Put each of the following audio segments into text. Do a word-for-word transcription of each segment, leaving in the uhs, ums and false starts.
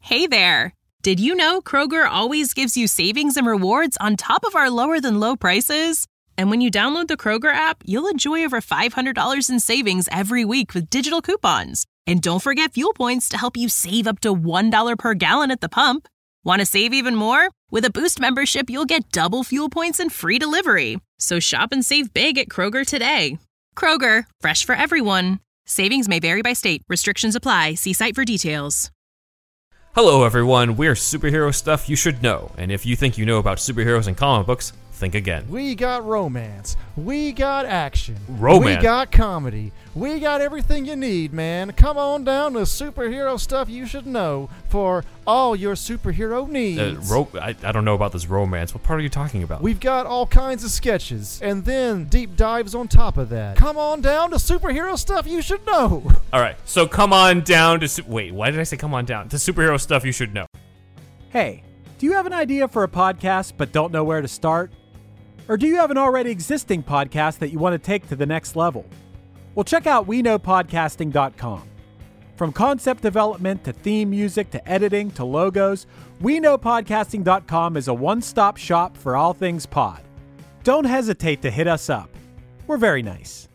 Hey there! Did you know Kroger always gives you savings and rewards on top of our lower-than-low prices? And when you download the Kroger app, you'll enjoy over five hundred dollars in savings every week with digital coupons. And don't forget fuel points to help you save up to one dollar per gallon at the pump. Want to save even more? With a Boost membership, you'll get double fuel points and free delivery. So shop and save big at Kroger today. Kroger, fresh for everyone. Savings may vary by state. Restrictions apply. See site for details. Hello everyone, we're Superhero Stuff You Should Know, and if you think you know about superheroes and comic books, think again. We got romance. We got action. Romance? We got comedy. We got everything you need, man. Come on down to Superhero Stuff You Should Know for all your superhero needs. Uh, ro- I, I don't know about this romance. What part are you talking about? We've got all kinds of sketches, and then deep dives on top of that. Come on down to Superhero Stuff You Should Know. All right, so come on down to... Su- Wait, why did I say come on down? To Superhero Stuff You Should Know. Hey, do you have an idea for a podcast but don't know where to start? Or do you have an already existing podcast that you want to take to the next level? Well, check out we know podcasting dot com. From concept development to theme music to editing to logos, we know podcasting dot com is a one-stop shop for all things pod. Don't hesitate to hit us up. We're very nice.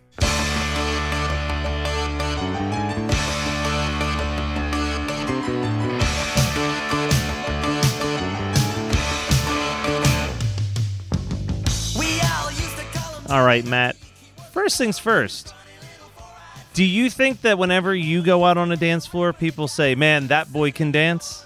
All right, Matt. First things first. Do you think that whenever you go out on a dance floor, people say, man, that boy can dance?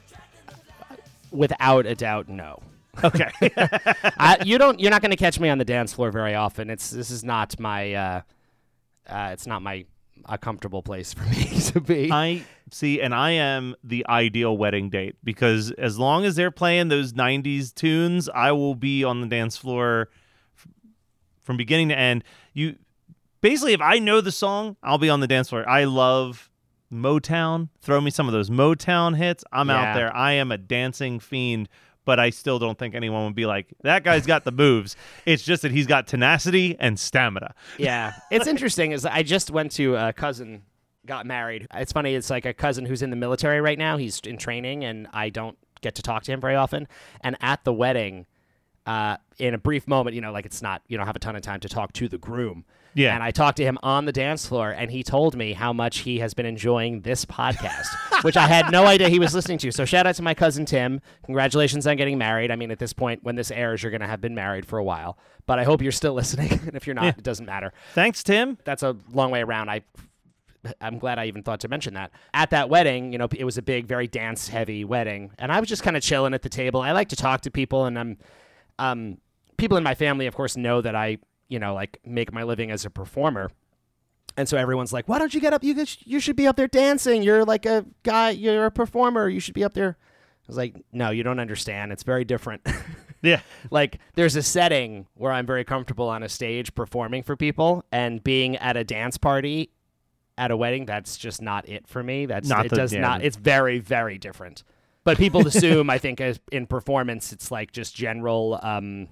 Without a doubt, no. Okay. I, you don't. You're not going to catch me on the dance floor very often. It's this is not my. Uh, uh, it's not my a comfortable place for me to be. I see, and I am the ideal wedding date because as long as they're playing those nineties tunes, I will be on the dance floor f- from beginning to end. You basically, if I know the song, I'll be on the dance floor. I love Motown. Throw me some of those Motown hits. I'm Yeah. out there. I am a dancing fiend. But I still don't think anyone would be like, that guy's got the moves. It's just that he's got tenacity and stamina. Yeah, it's interesting. Is I just went to a cousin got married. It's funny. It's like a cousin who's in the military right now. He's in training, and I don't get to talk to him very often. And at the wedding, uh, in a brief moment, you know, like it's not you don't have a ton of time to talk to the groom. Yeah. And I talked to him on the dance floor, and he told me how much he has been enjoying this podcast, which I had no idea he was listening to. So shout out to my cousin Tim. Congratulations on getting married. I mean, at this point, when this airs, you're going to have been married for a while. But I hope you're still listening. And if you're not, Yeah. it doesn't matter. Thanks, Tim. That's a long way around. I, I'm glad I even thought to mention that. At that wedding, you know, it was a big, very dance-heavy wedding. And I was just kind of chilling at the table. I like to talk to people, and I'm, um, people in my family, of course, know that I, you know, like make my living as a performer. And so everyone's like, why don't you get up? You you should be up there dancing. You're like a guy, you're a performer. You should be up there. I was like, no, you don't understand. It's very different. Yeah. Like there's a setting where I'm very comfortable on a stage performing for people, and being at a dance party at a wedding, that's just not it for me. That's Not it the- does yeah. not, it's very, very different. But people assume, I think, as in performance, it's like just general, um,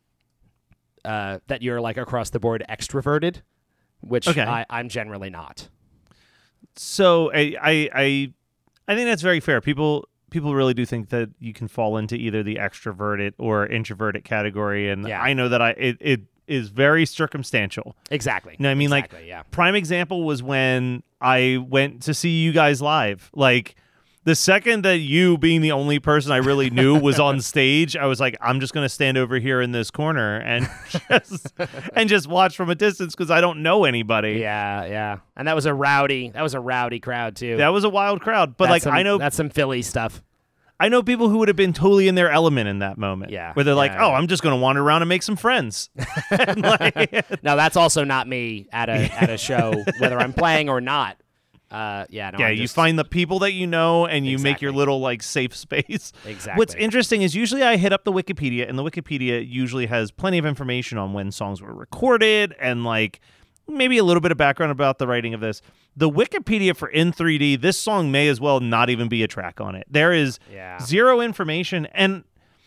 uh, that you're like across the board extroverted, which Okay. I, I'm generally not. So I, I I I think that's very fair. People people really do think that you can fall into either the extroverted or introverted category, and Yeah. I know that I it, it is very circumstantial. Exactly. You know what I mean? Exactly, Like yeah. prime example was when I went to see you guys live. Like the second that you, being the only person I really knew, was on stage, I was like, I'm just going to stand over here in this corner and just and just watch from a distance because I don't know anybody. Yeah, yeah. And that was a rowdy, that was a rowdy crowd too. That was a wild crowd, but That's like some- I know that's some Philly stuff. I know people who would have been totally in their element in that moment. Yeah, where they're like, yeah, "Oh, yeah. I'm just going to wander around and make some friends." And like, No, that's also not me at a at a show, whether I'm playing or not. Uh, yeah, no, yeah, I'm you just- find the people that you know, and you make your Exactly. little like safe space. Exactly. What's interesting is usually I hit up the Wikipedia, and the Wikipedia usually has plenty of information on when songs were recorded and like maybe a little bit of background about the writing of this. The Wikipedia for In three D, this song may as well not even be a track on it. There is Yeah. zero information, and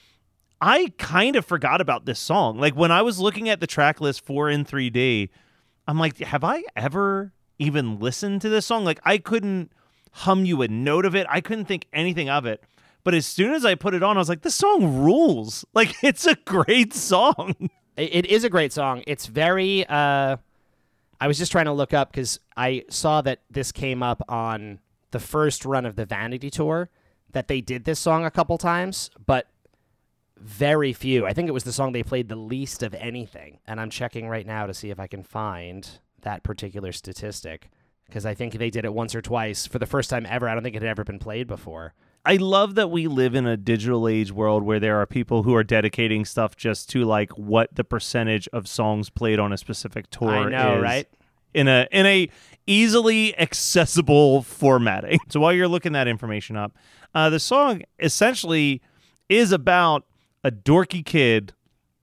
I kind of forgot about this song. Like when I was looking at the track list for In three D, I'm like, have I ever even listened to this song? Like I couldn't hum you a note of it. I couldn't think anything of it. But as soon as I put it on, I was like, this song rules. Like, it's a great song. It is a great song. It's very, uh, I was just trying to look up because I saw that this came up on the first run of the Vanity Tour, that they did this song a couple times, but very few. I think it was the song they played the least of anything. And I'm checking right now to see if I can find that particular statistic, because I think they did it once or twice for the first time ever. I don't think it had ever been played before. I love that we live in a digital age world where there are people who are dedicating stuff just to like what the percentage of songs played on a specific tour I know, is right? in a in a easily accessible formatting. So while you're looking that information up, uh, the song essentially is about a dorky kid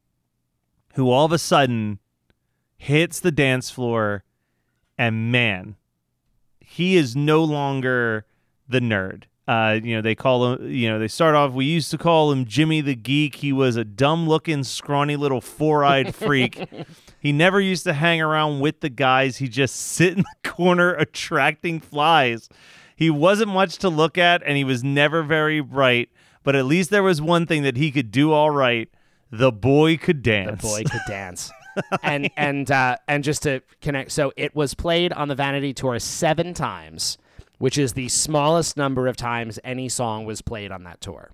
who all of a sudden hits the dance floor, and man, he is no longer the nerd. Uh, you know, they call him, you know, they start off, we used to call him Jimmy the Geek. He was a dumb-looking, scrawny little four-eyed freak. He never used to hang around with the guys. He just sit in the corner attracting flies. He wasn't much to look at, and he was never very bright, but at least there was one thing that he could do all right. The boy could dance. The boy could dance. and and uh, and just to connect, so it was played on the Vanity Tour seven times, which is the smallest number of times any song was played on that tour.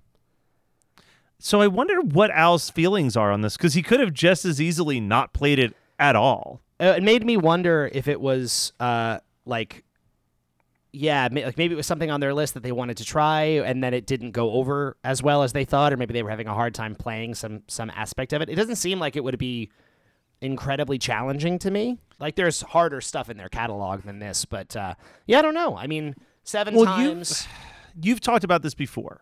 So I wonder what Al's feelings are on this, because he could have just as easily not played it at all. Uh, it made me wonder if it was uh, like, yeah, ma- like maybe it was something on their list that they wanted to try, and then it didn't go over as well as they thought, or maybe they were having a hard time playing some some aspect of it. It doesn't seem like it would be incredibly challenging to me. Like, there's harder stuff in their catalog than this, but uh, yeah, I don't know. I mean, seven well, times. You've, you've talked about this before,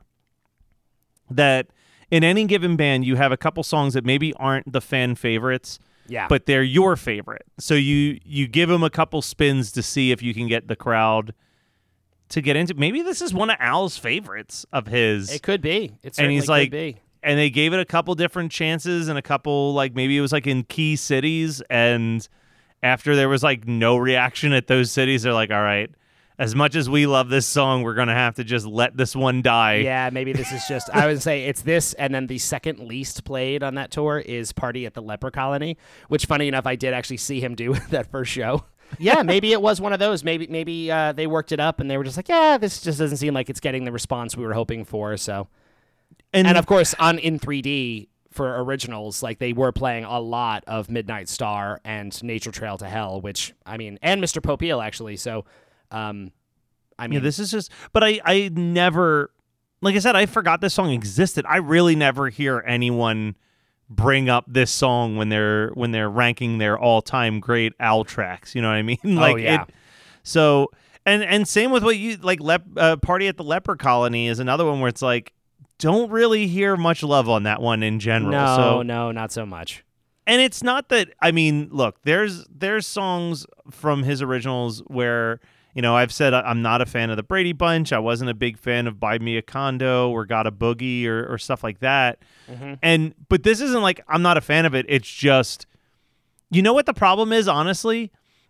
that in any given band, you have a couple songs that maybe aren't the fan favorites, Yeah. but they're your favorite. So you you give them a couple spins to see if you can get the crowd to get into. Maybe this is one of Al's favorites of his. It could be. It and certainly he's like, could be. and they gave it a couple different chances and a couple, like, maybe it was like in key cities, and after there was like no reaction at those cities, they're like, all right, as much as we love this song, we're gonna have to just let this one die. Yeah, maybe this is just, I would say it's this, and then the second least played on that tour is Party at the Leper Colony, which, funny enough, I did actually see him do that first show. Yeah, maybe it was one of those. Maybe maybe uh, they worked it up and they were just like, yeah, this just doesn't seem like it's getting the response we were hoping for. So, and, and of course, on in three D for originals, like, they were playing a lot of Midnight Star and Nature Trail to Hell, which, I mean, and Mister Popeil, actually. So, um, I mean, yeah, this is just, but I, I never, like I said, I forgot this song existed. I really never hear anyone bring up this song when they're when they're ranking their all-time great Al tracks. You know what I mean? Like, oh, yeah. It, so, and and same with what you like. Lep, uh, Party at the Leper Colony is another one where it's like, don't really hear much love on that one in general. No, so, no, not so much. And it's not that, I mean, look, there's there's songs from his originals where, you know, I've said I'm not a fan of the Brady Bunch. I wasn't a big fan of Buy Me a Condo or Got a Boogie or, or stuff like that. Mm-hmm. And but this isn't like I'm not a fan of it. It's just, you know what the problem is, honestly?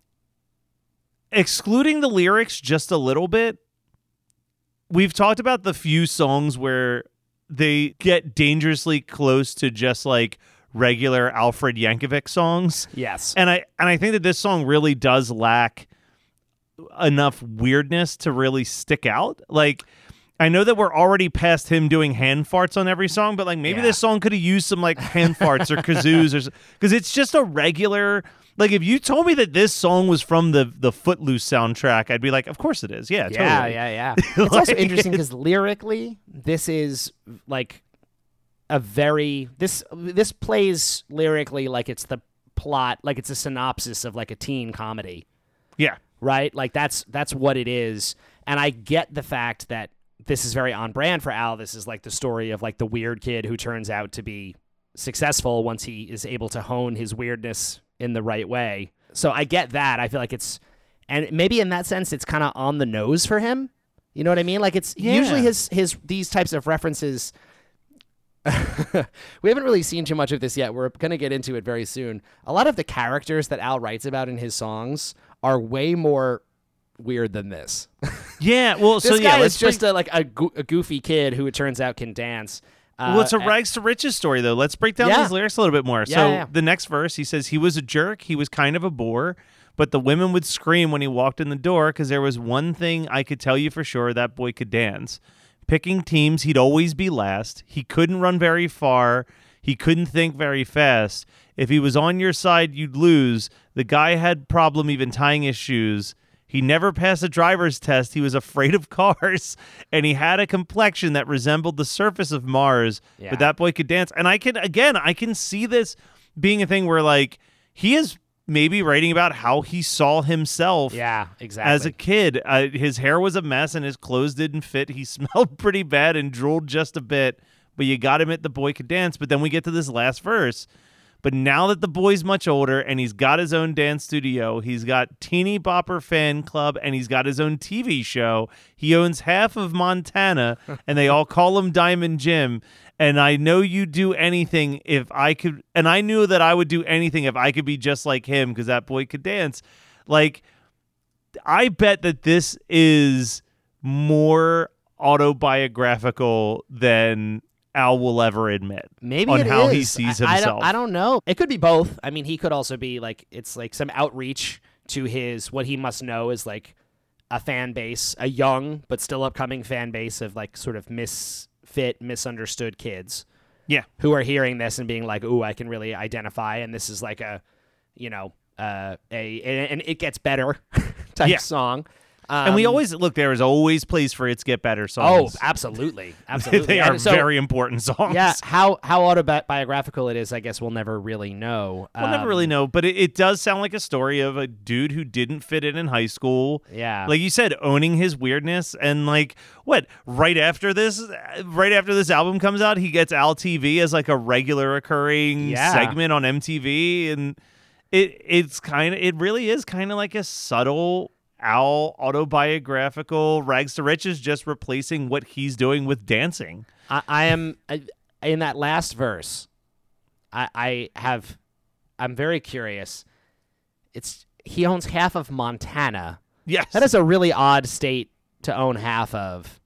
Excluding the lyrics just a little bit, we've talked about the few songs where they get dangerously close to just like regular Alfred Yankovic songs. Yes. And I and I think that this song really does lack enough weirdness to really stick out. Like, I know that we're already past him doing hand farts on every song, but like maybe Yeah. this song could have used some like hand farts or kazoos, or because it's just a regular. Like, if you told me that this song was from the the Footloose soundtrack, I'd be like, of course it is. Yeah, Yeah, totally. yeah, yeah. It's also interesting because lyrically, this is like a very this this plays lyrically like it's the plot, like it's a synopsis of like a teen comedy, Yeah. right? Like that's that's what it is. And I get the fact that this is very on brand for Al. This is like the story of like the weird kid who turns out to be successful once he is able to hone his weirdness in the right way. So I get that. I feel like it's, and maybe in that sense, it's kind of on the nose for him. You know what I mean? Like, it's Yeah. usually his his these types of references. We haven't really seen too much of this yet. We're going to get into it very soon. A lot of the characters that Al writes about in his songs are way more weird than this. Yeah, well, This so guy yeah, let's is just a, like a, go- a goofy kid who it turns out can dance. Uh, well, it's a and- rags to riches story, though. Let's break down Yeah. these lyrics a little bit more. Yeah, so yeah. the next verse, he says, he was a jerk. He was kind of a bore, but the women would scream when he walked in the door because there was one thing I could tell you for sure, that boy could dance. Picking teams, he'd always be last. He couldn't run very far. He couldn't think very fast. If he was on your side, you'd lose. The guy had problem even tying his shoes. He never passed a driver's test. He was afraid of cars, and he had a complexion that resembled the surface of Mars. Yeah. But that boy could dance. And I can, again, I can see this being a thing where, like, he is maybe writing about how he saw himself Yeah, exactly. as a kid. Uh, his hair was a mess, and his clothes didn't fit. He smelled pretty bad and drooled just a bit, but you got to admit the boy could dance. But then we get to this last verse. But now that the boy's much older and he's got his own dance studio, he's got Teeny Bopper fan club, and he's got his own T V show. He owns half of Montana, and they all call him Diamond Jim. And I know you'd do anything if I could, and I knew that I would do anything if I could be just like him because that boy could dance. Like, I bet that this is more autobiographical than Al will ever admit. Maybe on it how he is. sees I, I himself. don't, I don't know. It could be both. I mean, he could also be like, it's like some outreach to his, what he must know is like a fan base, a young but still upcoming fan base of like sort of misfit, misunderstood kids. Yeah. Who are hearing this and being like, ooh, I can really identify. And this is like a, you know, uh, a, and it gets better type Yeah. song. Um, And we always look. There is always place for It's Get Better Oh, songs. absolutely. Absolutely. they are And so- very important songs. Yeah, how how autobiographical it is, I guess we'll never really know. We'll never Um, really know, but it, it does sound like a story of a dude who didn't fit in in high school. Yeah. Like you said, owning his weirdness. And like, what, right after this, right after this album comes out, he gets Al T V as like a regular recurring Yeah. segment on M T V. And it it's kind of, it really is kind of like a subtle Al autobiographical rags to riches, just replacing what he's doing with dancing. I, I am I, in that last verse. I, I have. I'm very curious. It's he owns half of Montana. Yes. That is a really odd state to own half of.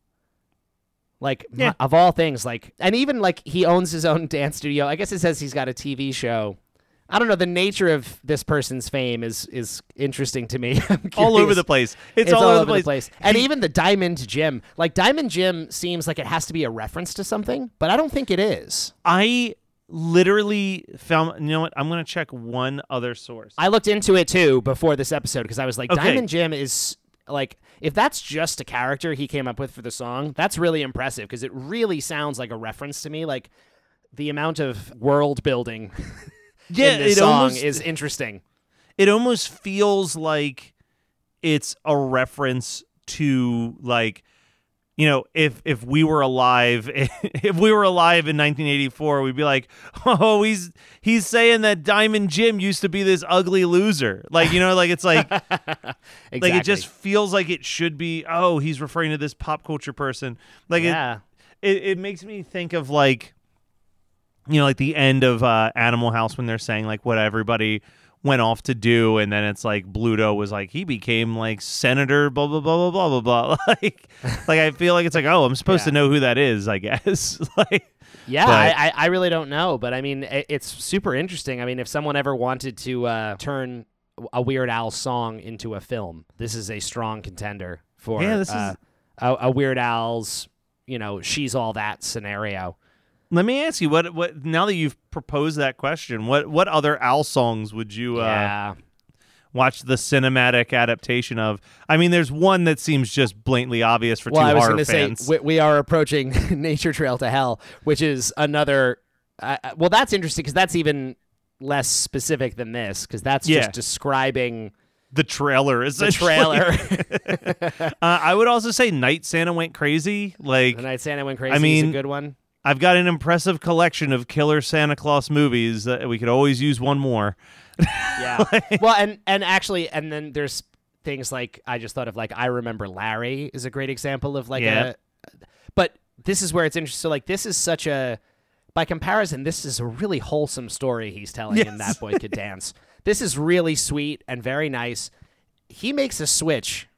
Like Yeah. mo- of all things, like and even like he owns his own dance studio. I guess it says he's got a T V show. I don't know. The nature of this person's fame is is interesting to me. I'm all over curious. the place. It's, It's, all, over the place. And even the Diamond Gym. Like, Diamond Gym seems like it has to be a reference to something, but I don't think it is. I literally found, you know what? I'm going to check one other source. I looked into it, too, before this episode, because I was like, Okay. Diamond Gym is, like, if that's just a character he came up with for the song, that's really impressive, because it really sounds like a reference to me. Like, the amount of world building yeah, in this it song almost is interesting. it almost feels like it's a reference to, like, you know, if if we were alive, if we were alive in nineteen eighty-four, we'd be like, oh, he's he's saying that Diamond Jim used to be this ugly loser. Like, you know, like it's like, Exactly. like it just feels like it should be, oh, he's referring to this pop culture person. Like, yeah. it, it, it makes me think of, like, you know, like the end of uh, Animal House when they're saying, like, what everybody went off to do, and then it's like Bluto was like, he became like senator, blah blah blah blah blah blah blah. like, like I feel like it's like, oh, I'm supposed Yeah. to know who that is, I guess. like, Yeah, But- I, I I really don't know, but I mean, it, it's super interesting. I mean, if someone ever wanted to uh, turn a Weird Al song into a film, this is a strong contender for Yeah, this is- uh, a, a Weird Al's, you know, She's All That scenario. let me ask you, what what now that you've proposed that question, what what other Al songs would you uh, yeah. watch the cinematic adaptation of? I mean, there's one that seems just blatantly obvious for Well, two I was horror going to say fans. we, we are approaching Nature Trail to Hell, which is another. Uh, uh, well, that's interesting because that's even less specific than this because that's Yeah. just describing the trailer, the essentially. trailer. uh, I would also say Night Santa Went Crazy. Like, The Night Santa Went Crazy I is mean, a good one. I've got an impressive collection of killer Santa Claus movies. Uh, we could always use one more. Yeah. well, and and actually, and then there's things like I just thought of like I Remember Larry is a great example of like Yeah. a. But this is where it's interesting. So like this is such a, by comparison, this is a really wholesome story he's telling in Yes. That Boy Could Dance. This is really sweet and very nice. He makes a switch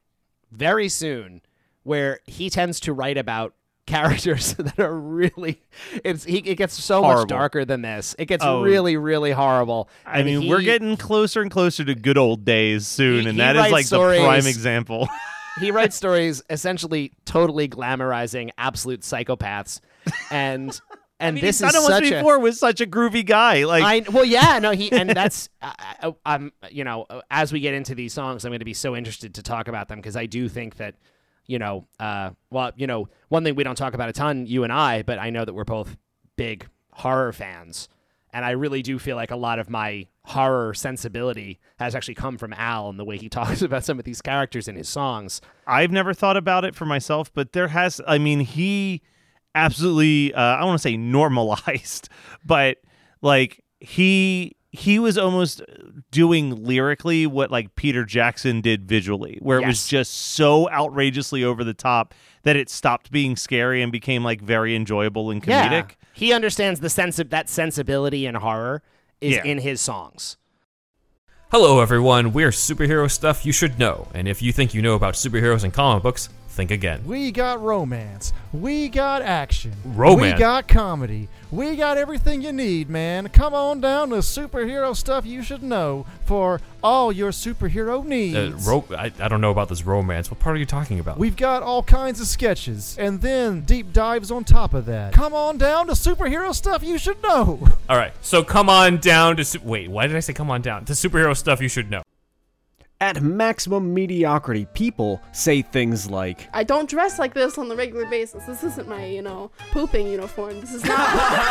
very soon where he tends to write about characters that are really it's he, it gets so Horrible. much darker than this. It gets Oh. really, really horrible. I And mean, he- we're getting closer and closer to good old days soon, He- and he that is writes like stories- the prime example. he writes stories essentially totally glamorizing absolute psychopaths, and and I mean, this he's is done it once such a before was such a groovy guy. Like, I well, yeah, no, he and that's I, I, I'm you know as we get into these songs, I'm going to be so interested to talk about them because I do think that you know, uh, well, you know, one thing we don't talk about a ton, you and I, but I know that we're both big horror fans, and I really do feel like a lot of my horror sensibility has actually come from Al and the way he talks about some of these characters in his songs. I've never thought about it for myself, but there has, I mean, he absolutely, uh, I don't want to say normalized, but like he, he was almost doing lyrically what like Peter Jackson did visually, where it was Yes. just so outrageously over the top that it stopped being scary and became like very enjoyable and comedic. Yeah, he understands the sense of that sensibility in horror is Yeah. in his songs. Hello, everyone. We're Superhero Stuff You Should Know, and if you think you know about superheroes and comic books, think again. We got romance. We got action. Romance? We got comedy. We got everything you need, man. Come on down to Superhero Stuff You Should Know for all your superhero needs. Uh, ro- I, I don't know about this romance. What part are you talking about? We've got all kinds of sketches, and then deep dives on top of that. Come on down to Superhero Stuff You Should Know. All right, so come on down to... Su- Wait, why did I say come on down? To Superhero Stuff You Should Know. At Maximum Mediocrity, people say things like, I don't dress like this on the regular basis. This isn't my, you know, pooping uniform. This is not.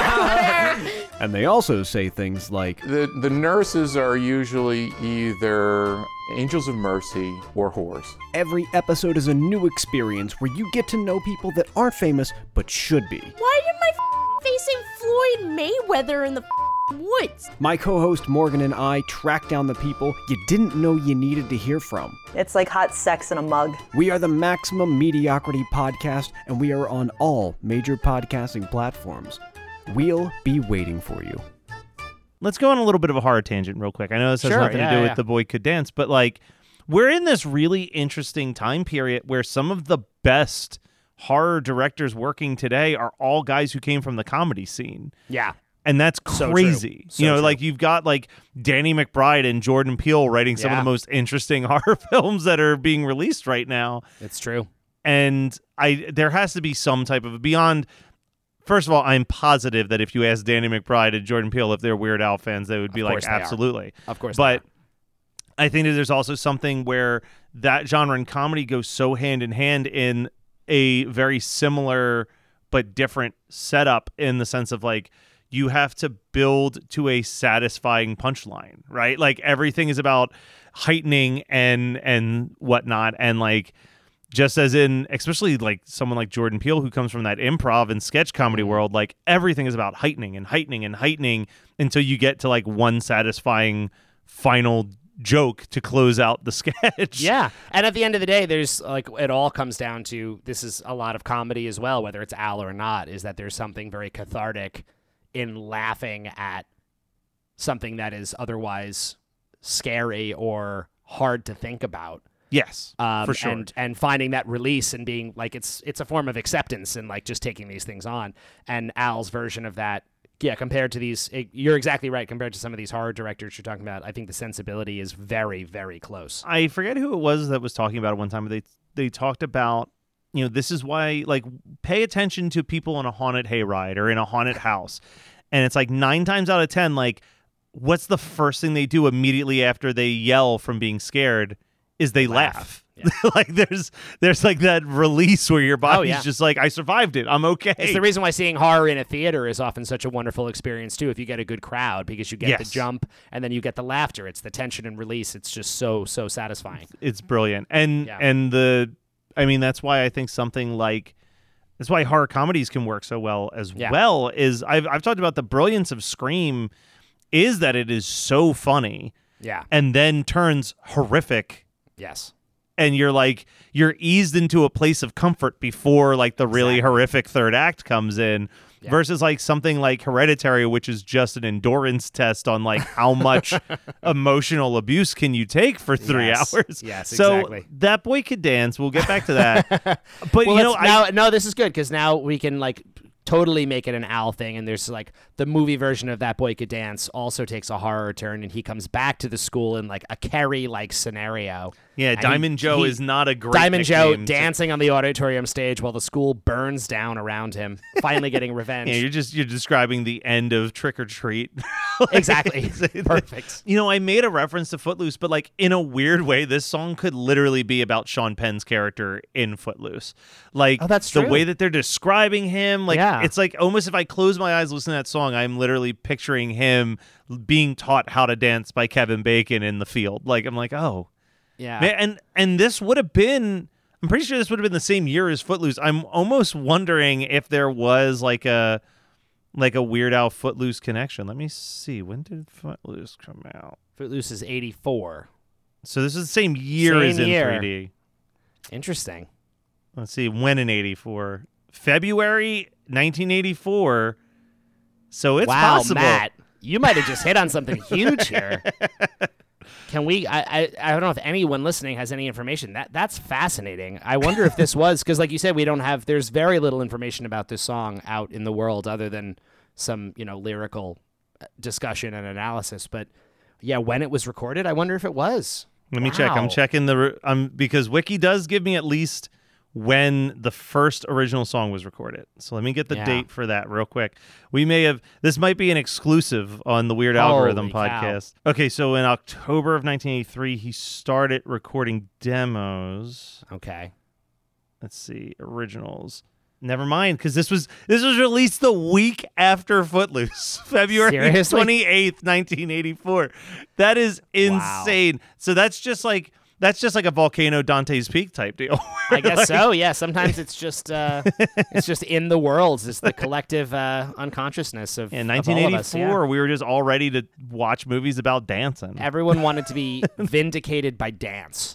and they also say things like, The, the nurses are usually either angels of mercy or whores. every episode is a new experience where you get to know people that aren't famous but should be. Why am I f- facing Floyd Mayweather in the f- woods? My co-host Morgan and I track down the people you didn't know you needed to hear from. It's like hot sex in a mug. We are the Maximum Mediocrity Podcast, and we are on all major podcasting platforms. We'll be waiting for you. Let's go on a little bit of a horror tangent real quick. I know this has Sure, nothing yeah, to do yeah. with The Boy Could Dance, but like we're in this really interesting time period where some of the best horror directors working today are all guys who came from the comedy scene. Yeah. And that's So true. crazy. So you know, true. like you've got like Danny McBride and Jordan Peele writing some of Yeah. the most interesting horror films that are being released right now. It's true. And I there has to be some type of beyond. First of all, I'm positive that if you ask Danny McBride and Jordan Peele if they're Weird Al fans, they would be Of like, course they are. absolutely. Of course they But are. I think that there's also something where that genre and comedy go so hand in hand in a very similar but different setup in the sense of like you have to build to a satisfying punchline, right? Like everything is about heightening and and whatnot, and like just as in especially like someone like Jordan Peele who comes from that improv and sketch comedy world, like everything is about heightening and heightening and heightening until you get to like one satisfying final joke to close out the sketch. Yeah. And at the end of the day, there's like, it all comes down to, this is a lot of comedy as well, whether it's Al or not, is that there's something very cathartic in laughing at something that is otherwise scary or hard to think about. Yes, Um, for sure. and and finding that release and being like, it's it's a form of acceptance and like just taking these things on. And Al's version of that, yeah, compared to these, it, you're exactly right. Compared to some of these horror directors you're talking about, I think the sensibility is very, very close. I forget who it was that was talking about it one time, but they they talked about, you know, this is why, like, pay attention to people on a haunted hayride or in a haunted house. And it's like nine times out of ten, like, what's the first thing they do immediately after they yell from being scared is they laugh. Laugh. Yeah. Like there's there's like that release where your body's Oh, yeah. just like, I survived it. I'm okay. It's the reason why seeing horror in a theater is often such a wonderful experience too, if you get a good crowd, because you get the Yes. jump and then you get the laughter. It's the tension and release. It's just so, so satisfying. It's brilliant. And Yeah. and the I mean that's why I think something like that's why horror comedies can work so well as Yeah. well is I've I've talked about the brilliance of Scream is that it is so funny Yeah. and then turns horrific, Yes. and you're like you're eased into a place of comfort before like the really Exactly. horrific third act comes in. Yeah. versus like something like Hereditary, which is just an endurance test on like how much emotional abuse can you take for three Yes. hours. Yes, so exactly. That Boy Could Dance. We'll get back to that. But well, you know, let's- now, I, no, this is good because now we can like totally make it an Al thing, and there's like the movie version of That Boy Could Dance also takes a horror turn, and he comes back to the school in like a Carrie like scenario. yeah, And Diamond he- Joe he- is not a great Diamond Joe nickname to- dancing on the auditorium stage while the school burns down around him, finally getting revenge. Yeah, you're just you're describing the end of Trick or Treat. Exactly. Perfect. You know, I made a reference to Footloose, but like in a weird way, this song could literally be about Sean Penn's character in Footloose. Like Oh, that's the true. way that they're describing him, like Yeah. it's like almost if I close my eyes listening to that song, I'm literally picturing him being taught how to dance by Kevin Bacon in the field. Like I'm like, oh. Yeah. Man, and and this would have been I'm pretty sure this would have been the same year as Footloose. I'm almost wondering if there was like a like a Weird Al Footloose connection. Let me see. When did Footloose come out? Footloose is eighty-four. So this is the same year Same as in year. three D. Interesting. Let's see. When in eighty-four? February nineteen eighty-four. So it's wow, possible. Matt, you might have just hit on something huge here. Can we? I, I I don't know if anyone listening has any information. That that's fascinating. I wonder if this was because, like you said, we don't have. There's very little information about this song out in the world other than some you know lyrical discussion and analysis. But yeah, when it was recorded, I wonder if it was. Let me check. I'm Wow. checking the re- um because Wiki does give me at least when the first original song was recorded. So let me get the Yeah. date for that real quick. We may have this might be an exclusive on the Weird Algorithm Holy cow. podcast. Okay, so in October of nineteen eighty-three, he started recording demos. Okay. Let's see, originals. Never mind, because this was this was released the week after Footloose, February Seriously? twenty-eighth, nineteen eighty-four. That is insane. So that's just like that's just like a Volcano Dante's Peak type deal. I guess Like, so. Yeah. Sometimes it's just uh, it's just in the worlds. It's the collective uh, unconsciousness of In of nineteen all of us, yeah. eighty-four, we were just all ready to watch movies about dancing. Everyone wanted to be vindicated by dance.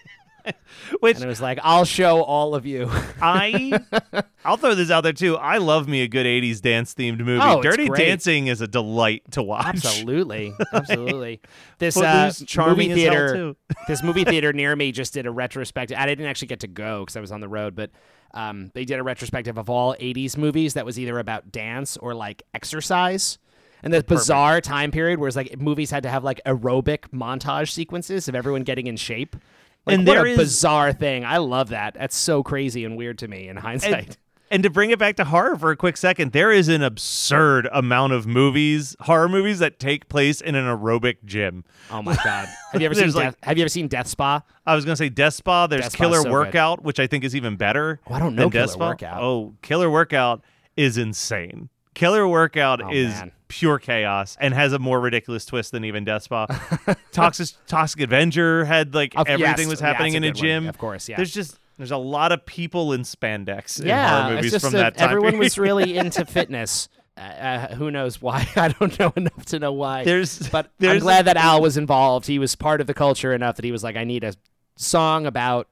Which And it was like, I'll show all of you. I, I'll throw this out there too. I love me a good eighties dance themed movie. Oh, it's Dirty great. Dancing is a delight to watch. Absolutely, absolutely. This uh, Footloose, charming movie as hell, theater, too. this movie theater near me just did a retrospective. I didn't actually get to go because I was on the road, but um, they did a retrospective of all eighties movies that was either about dance or like exercise. And the bizarre time period where it's like movies had to have like aerobic montage sequences of everyone getting in shape. Like, And what there a is- bizarre thing. I love that. That's so crazy and weird to me in hindsight. And, and to bring it back to horror for a quick second, there is an absurd amount of movies, horror movies that take place in an aerobic gym. Oh my god! Have you ever seen There's, Death, like- Have you ever seen Death Spa? I was going to say Death Spa. There's Death Spa's Killer so good. Workout, which I think is even better. Oh, I don't than know Death Killer Spa. Workout. Oh, Killer Workout is insane. Killer Workout Oh, is man. pure chaos and has a more ridiculous twist than even Death Spa. Toxic Toxic Avenger had like Of- everything yes, was yeah, happening it's a in a good one. gym. Of course, yeah. There's just there's a lot of people in spandex in Yeah, horror movies it's just from that that time everyone period. was really into fitness. Uh, uh, who knows why? I don't know enough to know why. There's- but I'm there's glad a- that Al was involved. He was part of the culture enough that he was like, I need a song about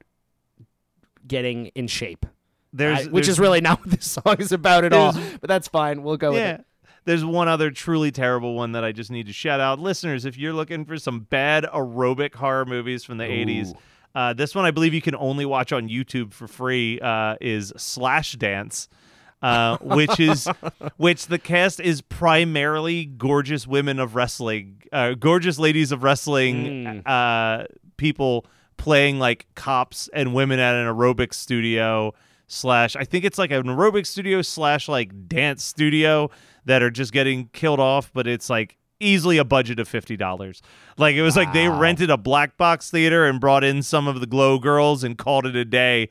getting in shape. There's- I- which there's- is really not what this song is about at all. There's- But that's fine. We'll go with Yeah. it. There's one other truly terrible one that I just need to shout out. Listeners, if you're looking for some bad aerobic horror movies from the eighties, uh, this one I believe you can only watch on YouTube for free uh, is Slash Dance. Uh, which is which the cast is primarily gorgeous women of wrestling, uh, gorgeous ladies of wrestling, Mm. uh, people playing like cops and women at an aerobic studio slash I think it's like an aerobic studio slash like dance studio that are just getting killed off, but it's like easily a budget of fifty dollars. Like it was like they Wow. rented a black box theater and brought in some of the Glow Girls and called it a day.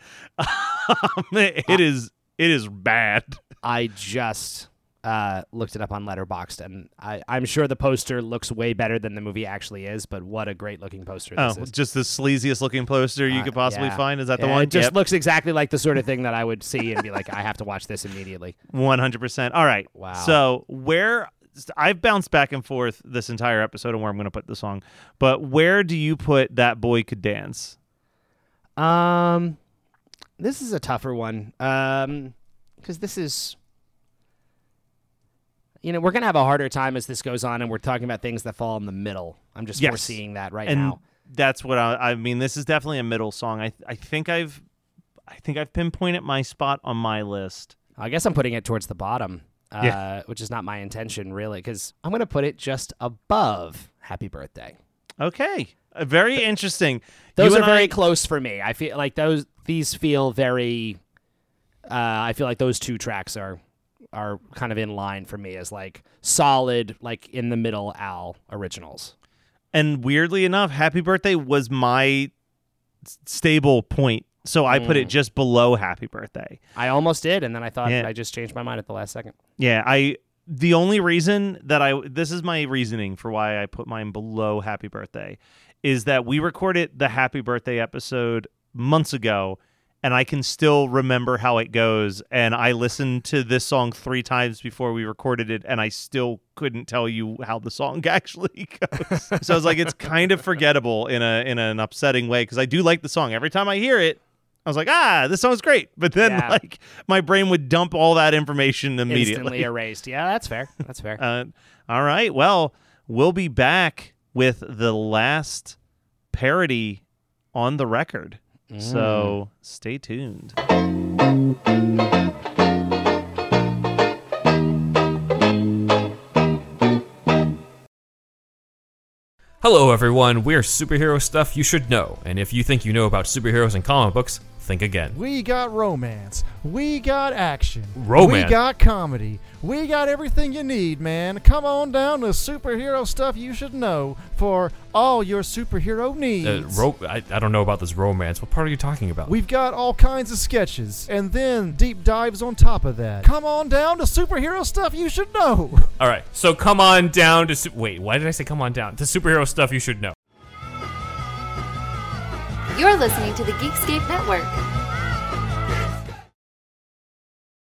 it is it is bad. I just uh, looked it up on Letterboxd, and I, I'm sure the poster looks way better than the movie actually is, but what a great looking poster this Oh, is. just the sleaziest looking poster you Uh, could possibly yeah. find. Is that the Yeah, one? It just Yep. looks exactly like the sort of thing that I would see and be like, I have to watch this immediately. one hundred percent. All right. Wow. So where I've bounced back and forth this entire episode on where I'm going to put the song, but where do you put That Boy Could Dance? Um, this is a tougher one. Um, because this is you know, we're going to have a harder time as this goes on, and we're talking about things that fall in the middle. I'm just Yes. foreseeing that right and now. That's what I, I mean. This is definitely a middle song. I I think I've I think I've pinpointed my spot on my list. I guess I'm putting it towards the bottom, uh, Yeah. which is not my intention, really, because I'm going to put it just above Happy Birthday. Okay. Uh, very interesting. Those You are and very I- close for me. I feel like those these feel very. Uh, I feel like those two tracks are are kind of in line for me as like solid, like in the middle Al originals. And weirdly enough, Happy Birthday was my s- stable point. So I put it Mm. just below Happy Birthday. I almost did, and then I thought Yeah. I just changed my mind at the last second. Yeah, I the only reason that I this is my reasoning for why I put mine below Happy Birthday is that we recorded the Happy Birthday episode months ago, and I can still remember how it goes, and I listened to this song three times before we recorded it, and I still couldn't tell you how the song actually goes. So I was like, it's kind of forgettable in a in an upsetting way, because I do like the song. Every time I hear it, I was like, ah, this song's great. But then Yeah. like my brain would dump all that information immediately. Instantly erased. Yeah, that's fair. That's fair. Uh, all right. Well, we'll be back with the last parody on the record. So stay tuned. Hello, everyone. We're Superhero Stuff You Should Know, and if you think you know about superheroes and comic books, think again. We got romance. We got action. Romance? We got comedy. We got everything you need, man. Come on down to Superhero Stuff You Should Know for all your superhero needs. Uh, ro- I, I don't know about this romance. What part are you talking about? We've got all kinds of sketches, and then deep dives on top of that. Come on down to Superhero Stuff You Should Know. All right, so come on down to... Su- Wait, why did I say come on down? To Superhero Stuff You Should Know. You're listening to the Geekscape Network.